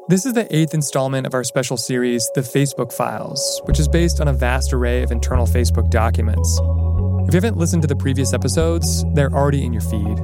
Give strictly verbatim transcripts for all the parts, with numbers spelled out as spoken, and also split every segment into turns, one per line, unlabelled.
This is the eighth installment of our special series, The Facebook Files, which is based on a vast array of internal Facebook documents. If you haven't listened to the previous episodes, they're already in your feed.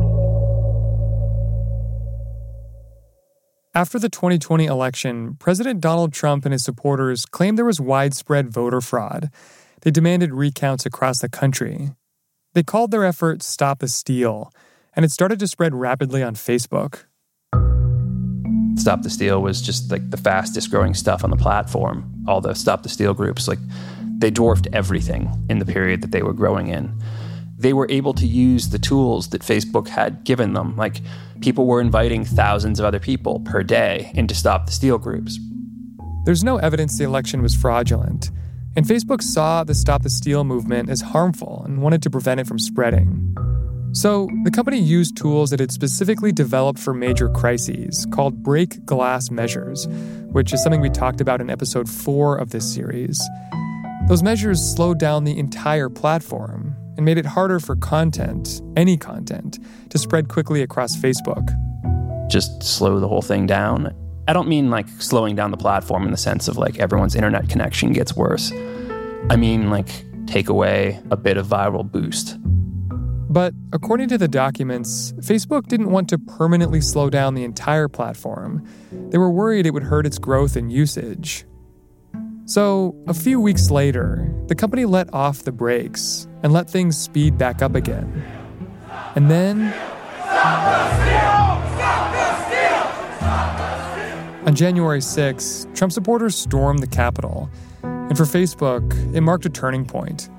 After the twenty twenty election, President Donald Trump and his supporters claimed there was widespread voter fraud. They demanded recounts across the country. They called their effort Stop the Steal, and it started to spread rapidly on Facebook.
Stop the Steal was just like the fastest growing stuff on the platform. All the Stop the Steal groups, like they dwarfed everything in the period that they were growing in. They were able to use the tools that Facebook had given them. Like people were inviting thousands of other people per day into Stop the Steal groups.
There's no evidence the election was fraudulent, and Facebook saw the Stop the Steal movement as harmful and wanted to prevent it from spreading. So the company used tools it had specifically developed for major crises called break glass measures, which is something we talked about in episode four of this series. Those measures slowed down the entire platform and made it harder for content, any content, to spread quickly across Facebook.
Just slow the whole thing down. I don't mean like slowing down the platform in the sense of like everyone's internet connection gets worse. I mean like take away a bit of viral boost.
But according to the documents, Facebook didn't want to permanently slow down the entire platform. They were worried it would hurt its growth and usage. So, a few weeks later, the company let off the brakes and let things speed back up again. And then,
Stop the steal! Stop the steal! Stop the steal!
On January sixth, Trump supporters stormed the Capitol. And for Facebook, it marked a turning point.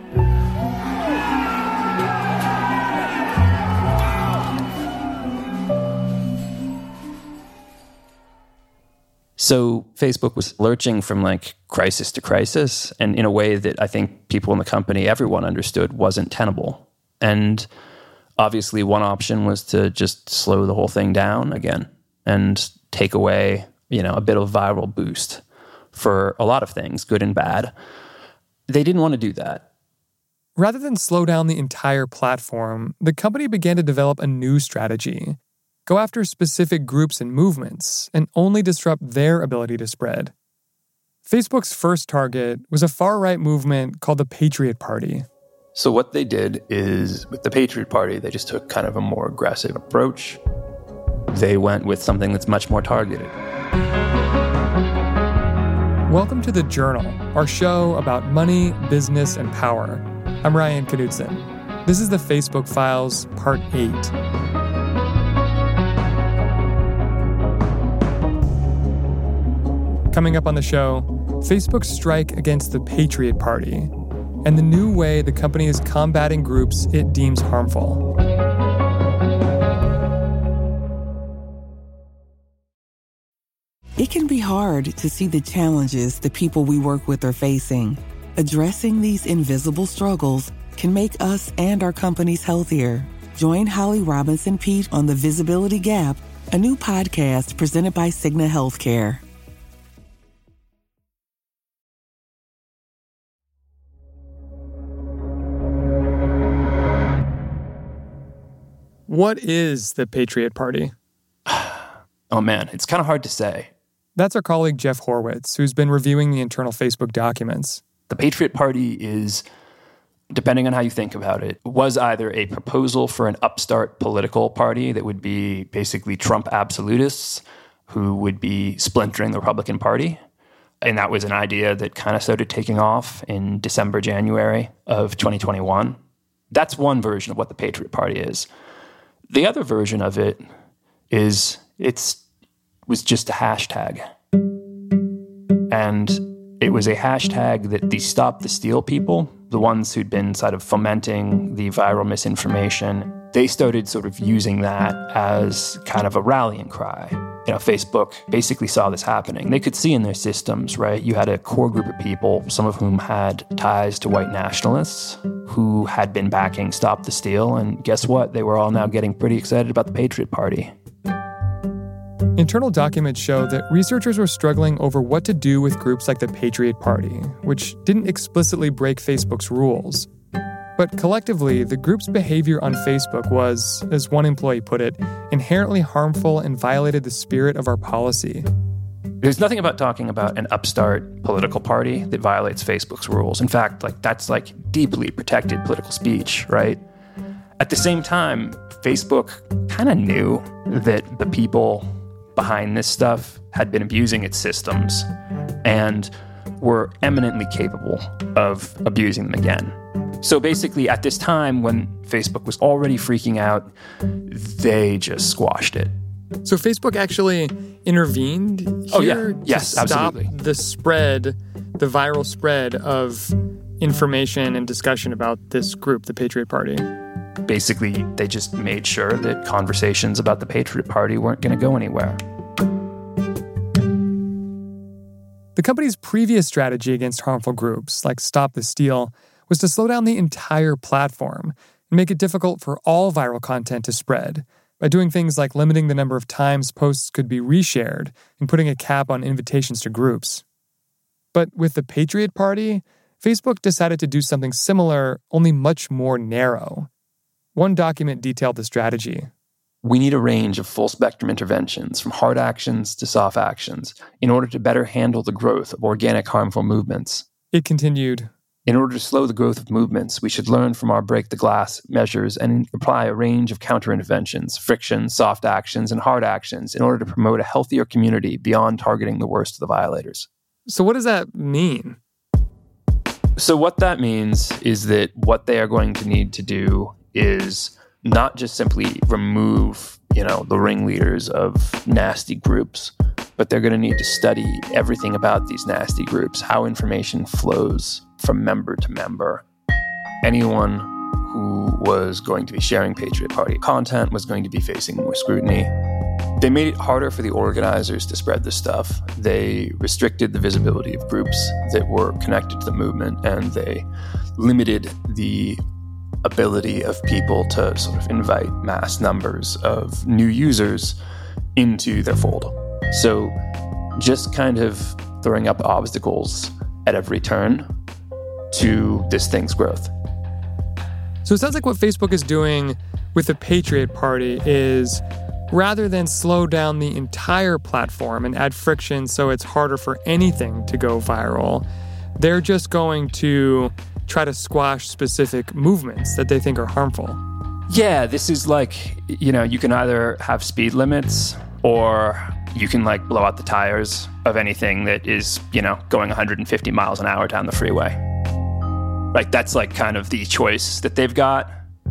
So Facebook was lurching from like crisis to crisis, and in a way that I think people in the company, everyone understood wasn't tenable. And obviously one option was to just slow the whole thing down again and take away, you know, a bit of viral boost for a lot of things, good and bad. They didn't want to do that.
Rather than slow down the entire platform, the company began to develop a new strategy. Go after specific groups and movements, and only disrupt their ability to spread. Facebook's first target was a far-right movement called the Patriot Party.
So what they did is, with the Patriot Party, they just took kind of a more aggressive approach. They went with something that's much more targeted.
Welcome to The Journal, our show about money, business, and power. I'm Ryan Knudsen. This is the Facebook Files, Part eight. Coming up on the show, Facebook's strike against the Patriot Party and the new way the company is combating groups it deems harmful.
It can be hard to see the challenges the people we work with are facing. Addressing these invisible struggles can make us and our companies healthier. Join Holly Robinson Peete on The Visibility Gap, a new podcast presented by Cigna Healthcare.
What is the Patriot Party?
Oh man, it's kind of hard to say.
That's our colleague Jeff Horwitz, who's been reviewing the internal Facebook documents.
The Patriot Party is, depending on how you think about it, was either a proposal for an upstart political party that would be basically Trump absolutists who would be splintering the Republican Party. And that was an idea that kind of started taking off in December, January of twenty twenty-one. That's one version of what the Patriot Party is. The other version of it is it's was just a hashtag. And it was a hashtag that the Stop the Steal people, the ones who'd been sort of fomenting the viral misinformation, they started sort of using that as kind of a rallying cry. You know, Facebook basically saw this happening. They could see in their systems, right? You had a core group of people, some of whom had ties to white nationalists, who had been backing Stop the Steal. And guess what? They were all now getting pretty excited about the Patriot Party.
Internal documents show that researchers were struggling over what to do with groups like the Patriot Party, which didn't explicitly break Facebook's rules. But collectively, the group's behavior on Facebook was, as one employee put it, inherently harmful and violated the spirit of our policy.
There's nothing about talking about an upstart political party that violates Facebook's rules. In fact, like that's like deeply protected political speech, right? At the same time, Facebook kind of knew that the people behind this stuff had been abusing its systems and were eminently capable of abusing them again. So basically, at this time, when Facebook was already freaking out, they just squashed it.
So Facebook actually intervened here
oh, yeah. yes,
to stop
absolutely.
the spread, the viral spread of information and discussion about this group, the Patriot Party.
Basically, they just made sure that conversations about the Patriot Party weren't going to go anywhere.
The company's previous strategy against harmful groups, like Stop the Steal, was to slow down the entire platform and make it difficult for all viral content to spread by doing things like limiting the number of times posts could be reshared and putting a cap on invitations to groups. But with the Patriot Party, Facebook decided to do something similar, only much more narrow. One document detailed the strategy.
We need a range of full-spectrum interventions, from hard actions to soft actions, in order to better handle the growth of organic harmful movements.
It continued,
In order to slow the growth of movements, we should learn from our break-the-glass measures and apply a range of counter-interventions, friction, soft actions, and hard actions in order to promote a healthier community beyond targeting the worst of the violators.
So what does that mean?
So what that means is that what they are going to need to do is not just simply remove, you know, the ringleaders of nasty groups, but they're going to need to study everything about these nasty groups, how information flows from member to member. Anyone who was going to be sharing Patriot Party content was going to be facing more scrutiny. They made it harder for the organizers to spread this stuff. They restricted the visibility of groups that were connected to the movement, and they limited the ability of people to sort of invite mass numbers of new users into their fold. So just kind of throwing up obstacles at every turn to this thing's growth.
So it sounds like what Facebook is doing with the Patriot Party is, rather than slow down the entire platform and add friction so it's harder for anything to go viral, they're just going to try to squash specific movements that they think are harmful.
Yeah, this is like, you know, you can either have speed limits or you can like blow out the tires of anything that is, you know, going one hundred fifty miles an hour down the freeway. Like that's like kind of the choice that they've got.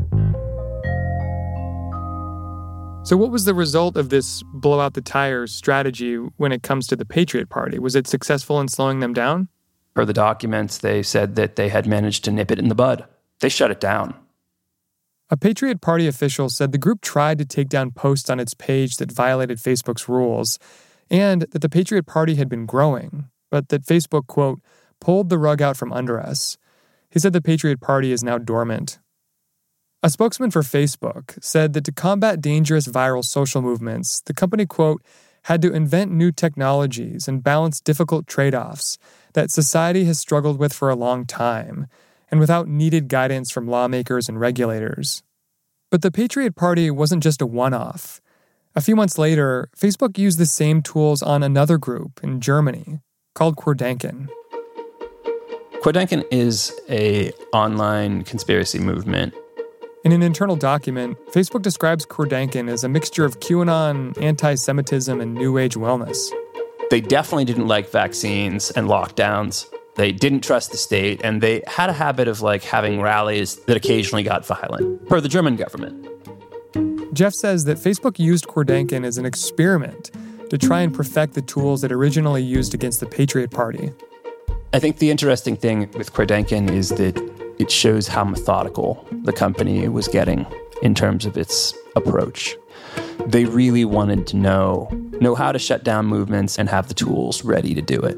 So what was the result of this blow out the tires strategy when it comes to the Patriot Party? Was it successful in slowing them down?
Per the documents, they said that they had managed to nip it in the bud. They shut it down.
A Patriot Party official said the group tried to take down posts on its page that violated Facebook's rules, and that the Patriot Party had been growing, but that Facebook, quote, pulled the rug out from under us. He said the Patriot Party is now dormant. A spokesman for Facebook said that to combat dangerous viral social movements, the company, quote, had to invent new technologies and balance difficult trade-offs that society has struggled with for a long time, and without needed guidance from lawmakers and regulators. But the Patriot Party wasn't just a one-off. A few months later, Facebook used the same tools on another group in Germany called Querdenken.
Querdenken is a online conspiracy movement.
In an internal document, Facebook describes Querdenken as a mixture of QAnon, anti-Semitism, and New Age wellness.
They definitely didn't like vaccines and lockdowns. They didn't trust the state, and they had a habit of like having rallies that occasionally got violent, per the German government.
Jeff says that Facebook used Querdenken as an experiment to try and perfect the tools it originally used against the Patriot Party.
I think the interesting thing with Querdenken is that it shows how methodical the company was getting in terms of its approach. They really wanted to know, know how to shut down movements and have the tools ready to do it.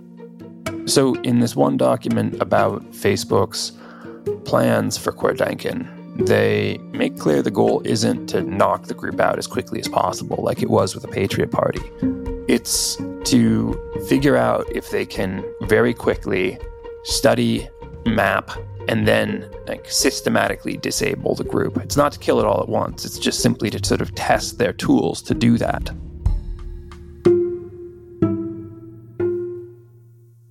So in this one document about Facebook's plans for Querdenken, they make clear the goal isn't to knock the group out as quickly as possible, like it was with the Patriot Party. It's to figure out if they can very quickly study, map, and then like systematically disable the group. It's not to kill it all at once. It's just simply to sort of test their tools to do that.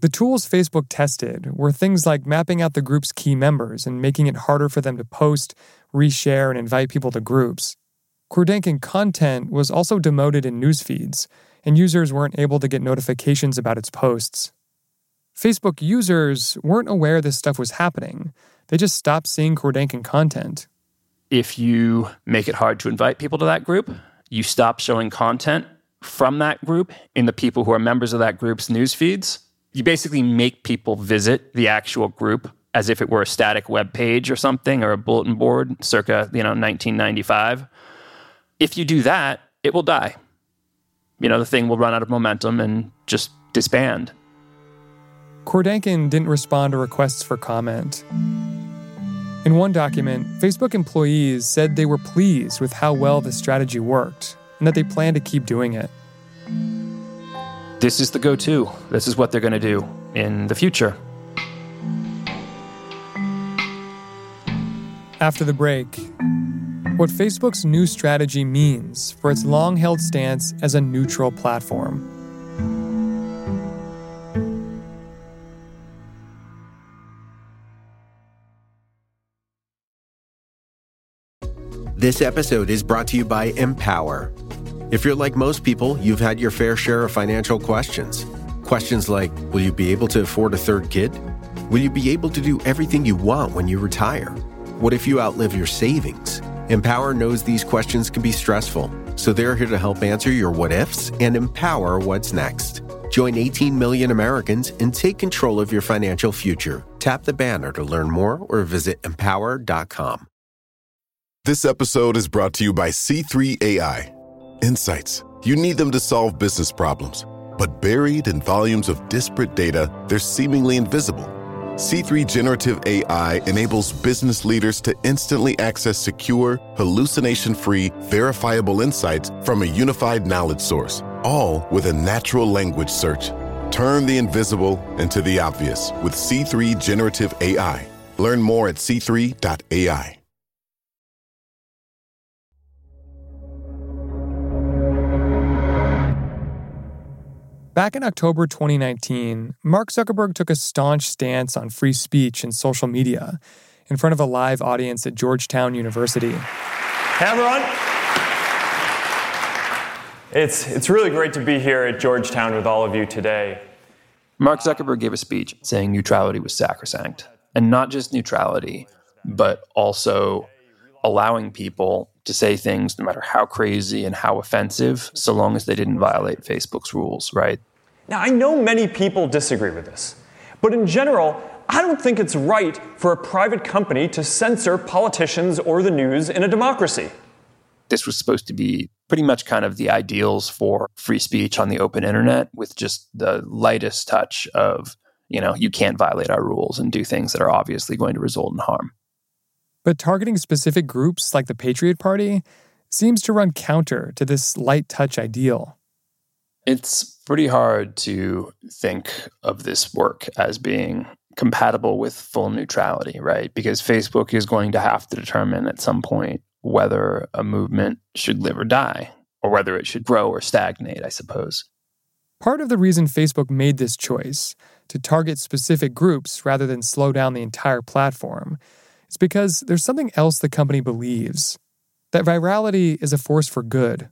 The tools Facebook tested were things like mapping out the group's key members and making it harder for them to post, reshare, and invite people to groups. Querdenken content was also demoted in news feeds, and users weren't able to get notifications about its posts. Facebook users weren't aware this stuff was happening. They just stopped seeing Querdenken content.
If you make it hard to invite people to that group, you stop showing content from that group in the people who are members of that group's news feeds. You basically make people visit the actual group as if it were a static web page or something, or a bulletin board circa, you know, nineteen ninety-five. If you do that, it will die. You know, the thing will run out of momentum and just disband.
Querdenken didn't respond to requests for comment. In one document, Facebook employees said they were pleased with how well the strategy worked and that they plan to keep doing it.
This is the go-to. This is what they're going to do in the future.
After the break, what Facebook's new strategy means for its long-held stance as a neutral platform.
This episode is brought to you by Empower. If you're like most people, you've had your fair share of financial questions. Questions like, will you be able to afford a third kid? Will you be able to do everything you want when you retire? What if you outlive your savings? Empower knows these questions can be stressful, so they're here to help answer your what-ifs and empower what's next. Join eighteen million Americans and take control of your financial future. Tap the banner to learn more or visit empower dot com.
This episode is brought to you by C three A I. Insights. You need them to solve business problems. But buried in volumes of disparate data, they're seemingly invisible. C three Generative A I enables business leaders to instantly access secure, hallucination-free, verifiable insights from a unified knowledge source, all with a natural language search. Turn the invisible into the obvious with C three Generative A I. Learn more at c three dot a i.
Back in October twenty nineteen, Mark Zuckerberg took a staunch stance on free speech and social media in front of a live audience at Georgetown University.
Hey, everyone. It's, it's really great to be here at Georgetown with all of you today.
Mark Zuckerberg gave a speech saying neutrality was sacrosanct. And not just neutrality, but also allowing people to say things no matter how crazy and how offensive, so long as they didn't violate Facebook's rules, right?
Now, I know many people disagree with this, but in general, I don't think it's right for a private company to censor politicians or the news in a democracy.
This was supposed to be pretty much kind of the ideals for free speech on the open internet, with just the lightest touch of, you know, you can't violate our rules and do things that are obviously going to result in harm.
But targeting specific groups like the Patriot Party seems to run counter to this light touch ideal.
It's pretty hard to think of this work as being compatible with full neutrality, right? Because Facebook is going to have to determine at some point whether a movement should live or die, or whether it should grow or stagnate, I suppose.
Part of the reason Facebook made this choice, to target specific groups rather than slow down the entire platform, is because there's something else the company believes, that virality is a force for good.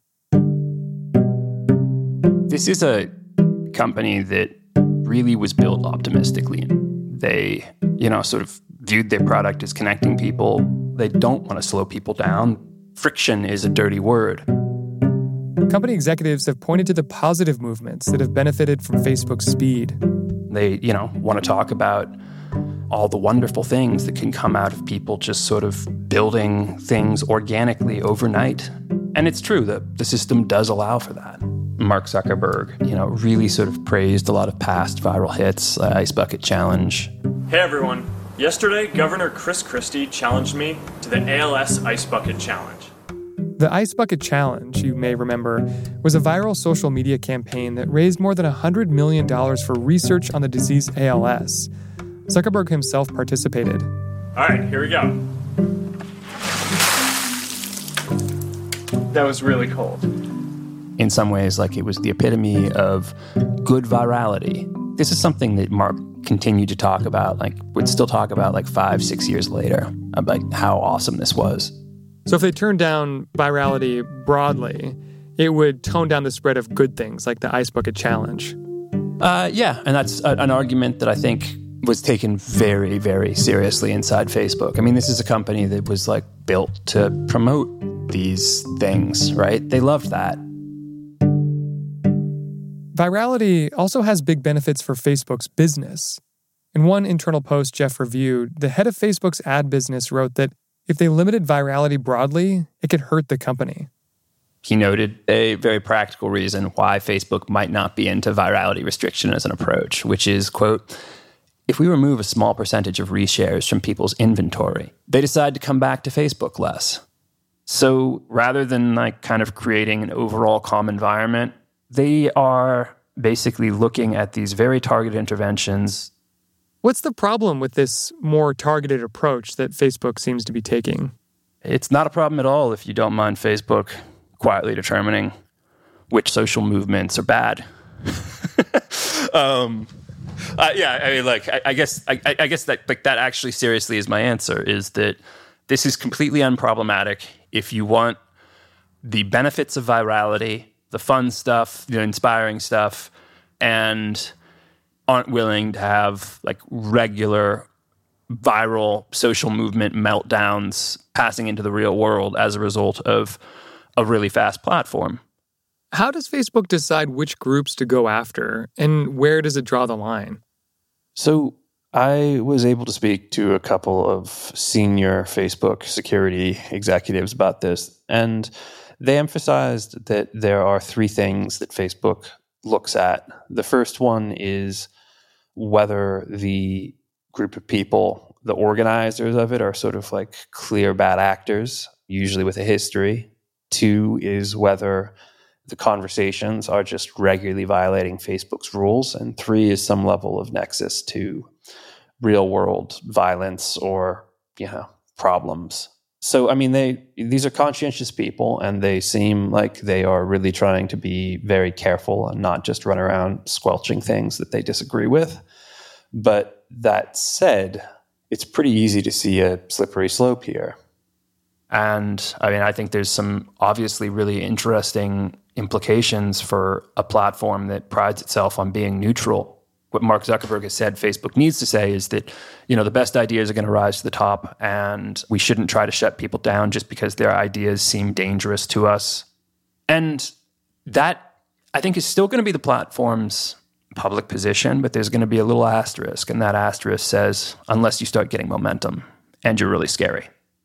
This is a company that really was built optimistically. They, you know, sort of viewed their product as connecting people. They don't want to slow people down. Friction is a dirty word.
Company executives have pointed to the positive movements that have benefited from Facebook's speed.
They, you know, want to talk about all the wonderful things that can come out of people just sort of building things organically overnight. And it's true that the system does allow for that. Mark Zuckerberg, you know, really sort of praised a lot of past viral hits, uh, Ice Bucket Challenge.
Hey everyone. Yesterday, Governor Chris Christie challenged me to the A L S Ice Bucket Challenge.
The Ice Bucket Challenge, you may remember, was a viral social media campaign that raised more than one hundred million dollars for research on the disease A L S. Zuckerberg himself participated.
All right, here we go. That was really cold.
In some ways, like, it was the epitome of good virality. this is something that Mark continued to talk about, like would still talk about like five, six years later, about how awesome this was.
So if they turned down virality broadly, it would tone down the spread of good things like the Ice Bucket Challenge.
Uh, yeah, and that's a, an argument that I think was taken very, very seriously inside Facebook. I mean, this is a company that was like built to promote these things, right? They loved that.
Virality also has big benefits for Facebook's business. In one internal post Jeff reviewed, the head of Facebook's ad business wrote that if they limited virality broadly, it could hurt the company.
He noted a very practical reason why Facebook might not be into virality restriction as an approach, which is, quote, if we remove a small percentage of reshares from people's inventory, they decide to come back to Facebook less. So rather than like kind of creating an overall calm environment, they are basically looking at these very targeted interventions.
What's the problem with this more targeted approach that Facebook seems to be taking?
It's not a problem at all if you don't mind Facebook quietly determining which social movements are bad. um, uh, yeah, I mean, like, I, I guess, I, I guess that, like, that actually seriously is my answer. Is that this is completely unproblematic if you want the benefits of virality, the fun stuff, the inspiring stuff, and aren't willing to have like regular viral social movement meltdowns passing into the real world as a result of a really fast platform.
How does Facebook decide which groups to go after, and where does it draw the line?
So I was able to speak to a couple of senior Facebook security executives about this, and they emphasized that there are three things that Facebook looks at. The first one is whether the group of people, the organizers of it, are sort of like clear bad actors, usually with a history. Two is whether the conversations are just regularly violating Facebook's rules. And three is some level of nexus to real world violence or, you know, problems. So, I mean, they these are conscientious people, and they seem like they are really trying to be very careful and not just run around squelching things that they disagree with. But that said, it's pretty easy to see a slippery slope here.
And I mean, I think there's some obviously really interesting implications for a platform that prides itself on being neutral. What Mark Zuckerberg has said Facebook needs to say is that, you know, the best ideas are going to rise to the top, and we shouldn't try to shut people down just because their ideas seem dangerous to us. And that, I think, is still going to be the platform's public position, but there's going to be a little asterisk, and that asterisk says, unless you start getting momentum, and you're really scary.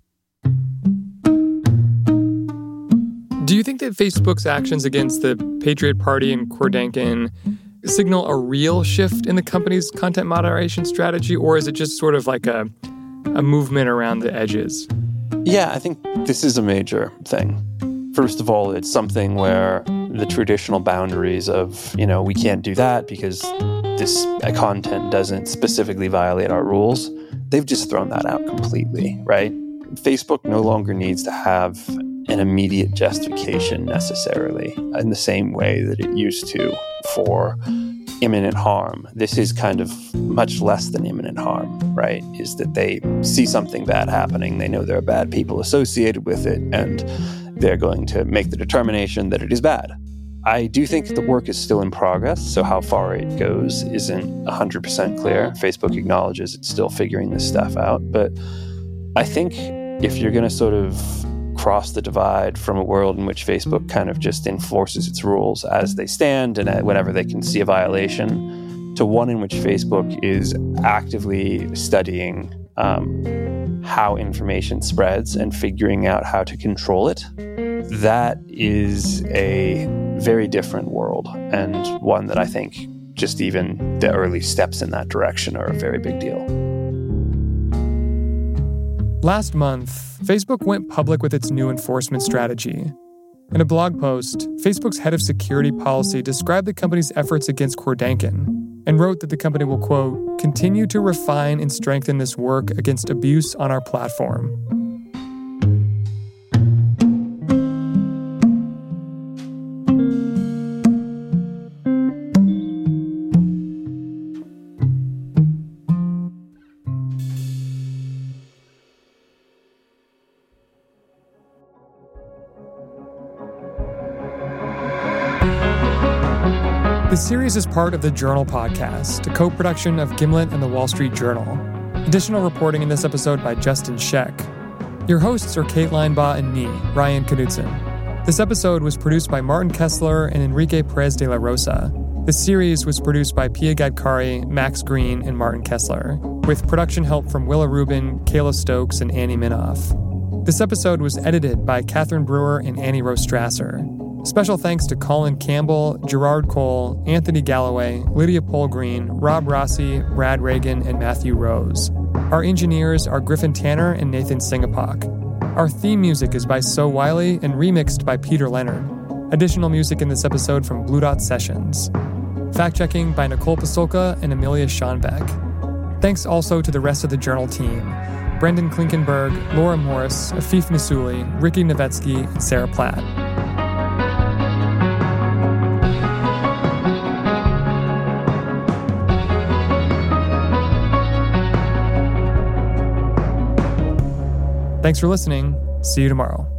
Do you think that Facebook's actions against the Patriot Party and Kordankin signal a real shift in the company's content moderation strategy, or is it just sort of like a, a movement around the edges?
Yeah, I think this is a major thing. First of all, it's something where the traditional boundaries of, you know, we can't do that because this content doesn't specifically violate our rules, they've just thrown that out completely, right? Facebook no longer needs to have an immediate justification necessarily in the same way that it used to for imminent harm. This is kind of much less than imminent harm, right? Is that they see something bad happening, they know there are bad people associated with it, and they're going to make the determination that it is bad. I do think the work is still in progress, so how far it goes isn't one hundred percent clear. Facebook acknowledges it's still figuring this stuff out, but I think if you're going to sort of cross the divide from a world in which Facebook kind of just enforces its rules as they stand and whenever they can see a violation, to one in which Facebook is actively studying um, how information spreads and figuring out how to control it, that is a very different world, and one that I think just even the early steps in that direction are a very big deal.
Last month, Facebook went public with its new enforcement strategy. In a blog post, Facebook's head of security policy described the company's efforts against Kordankin and wrote that the company will, quote, continue to refine and strengthen this work against abuse on our platform. The series is part of the Journal podcast, a co-production of Gimlet and the Wall Street Journal. Additional reporting in this episode by Justin Sheck. Your hosts are Kate Linebaugh and me, Ryan Knutson. This episode was produced by Martin Kessler and Enrique Perez de la Rosa. The series was produced by Pia Gadkari, Max Green, and Martin Kessler, with production help from Willa Rubin, Kayla Stokes, and Annie Minoff. This episode was edited by Catherine Brewer and Annie Rose Strasser. Special thanks to Colin Campbell, Gerard Cole, Anthony Galloway, Lydia Polgreen, Rob Rossi, Brad Reagan, and Matthew Rose. Our engineers are Griffin Tanner and Nathan Singapok. Our theme music is by So Wiley and remixed by Peter Leonard. Additional music in this episode from Blue Dot Sessions. Fact-checking by Nicole Pasolka and Amelia Schonbeck. Thanks also to the rest of the Journal team. Brendan Klinkenberg, Laura Morris, Afif Nasuli, Ricky Novetsky, and Sarah Platt. Thanks for listening. See you tomorrow.